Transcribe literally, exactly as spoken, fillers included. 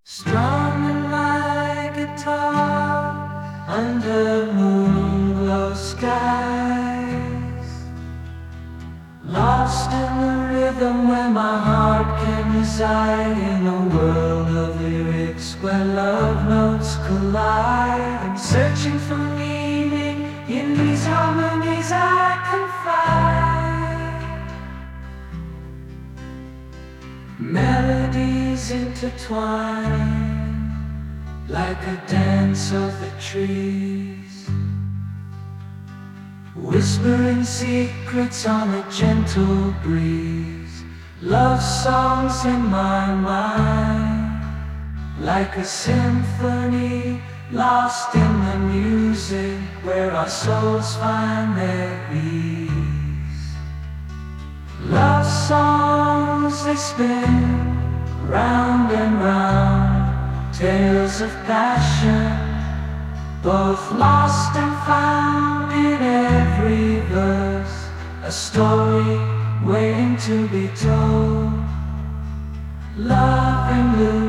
Strumming my guitar under moon-glow skies, lost in the rhythm where my heart can reside, in a world of lyrics where love notes collide. I'm searching for meaning in these harmonies I can find. Melodies intertwine like a dance of the trees, whispering secrets on a gentle breeze. Love songs in my mind, like a symphony lost in the music where our souls find their ease. Love songs, they spin round and round, tales of passion, both lost and found in every verse, a story waiting to be told. Love and blues.